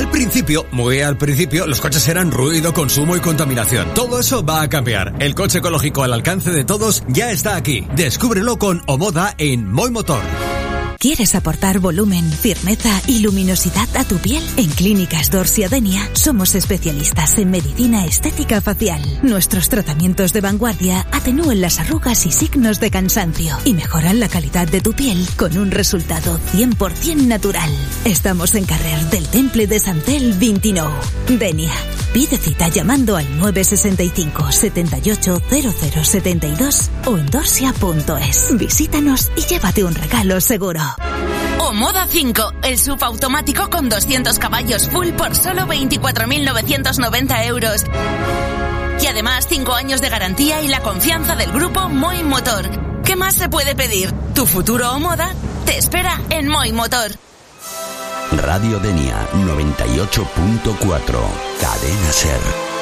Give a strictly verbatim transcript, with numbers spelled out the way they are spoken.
Al principio, muy al principio, los coches eran ruido, consumo y contaminación. Todo eso va a cambiar. El coche ecológico al alcance de todos ya está aquí. Descúbrelo con Omoda en Moi Motor. ¿Quieres aportar volumen, firmeza y luminosidad a tu piel? En Clínicas Dors y Adenia somos especialistas en medicina estética facial. Nuestros tratamientos de vanguardia atenúan las arrugas y signos de cansancio y mejoran la calidad de tu piel con un resultado cien por ciento natural. Estamos en Carrer del Temple de Santel veintinueve. Denia. Pide cita llamando al nueve sesenta y cinco, setenta y ocho, cero cero setenta y dos o en dorsia punto es. Visítanos y llévate un regalo seguro. Omoda cinco, el S U V automático con doscientos caballos full por solo veinticuatro mil novecientos noventa euros. Y además cinco años de garantía y la confianza del grupo Moi Motor. ¿Qué más se puede pedir? Tu futuro Omoda te espera en Moi Motor. Radio Denia noventa y ocho punto cuatro, Cadena Ser.